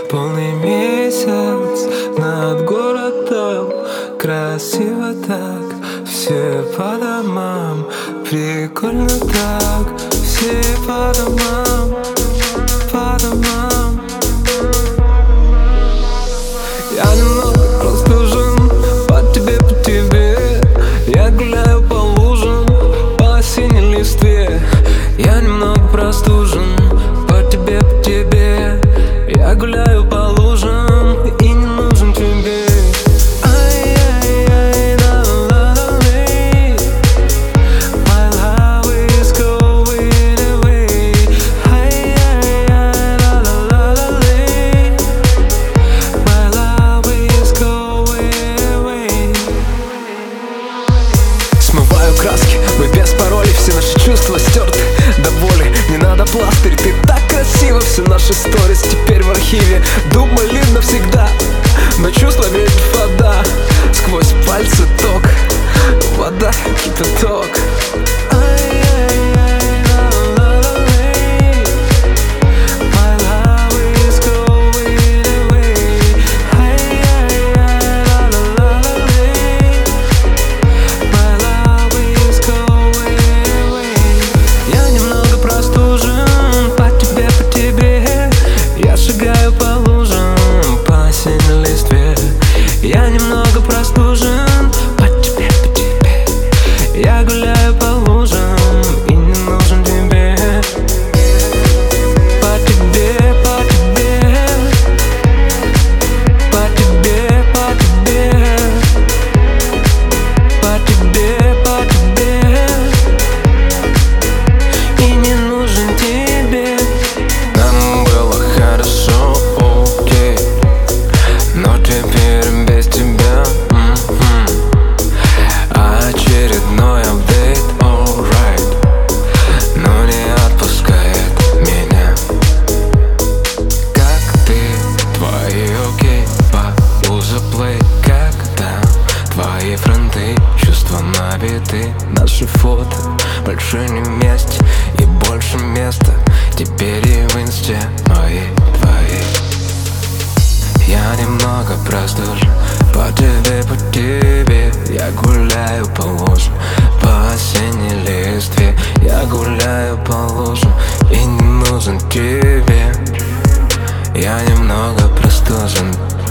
Полный месяц над городом. Красиво так, все по домам. Прикольно так, все по домам, по домам. Я немного простужен, по тебе. Я гуляю по лужам, по осенней листве. Я немного простужен, по тебе. Я гуляю по лужам и не нужен тебе. Смываю краски, мы без паролей, все наши чувства стерты до боли. Не надо пластырь, ты так красиво. Все наши сторис теперь в архиве. Думали навсегда, но чувства ведь вода. Сквозь пальцы ток, вода, кипяток. Я немного простужен, по тебе. Я гуляю по лужам и не нужен тебе. По тебе. По тебе. И не нужен тебе. Нам было хорошо, окей, но теперь без тебя. Очередной апдейт, alright, но не отпускает меня. Как ты, твои окей, по узоплей. Как там твои фронты, чувства набиты. Наши фото больше не вместе и больше места теперь и в инсте моей, твоей. Я немного простужен, по тебе. Я гуляю по лужам, по осенней листве. Я гуляю по лужам и не нужен тебе. Я немного простужен.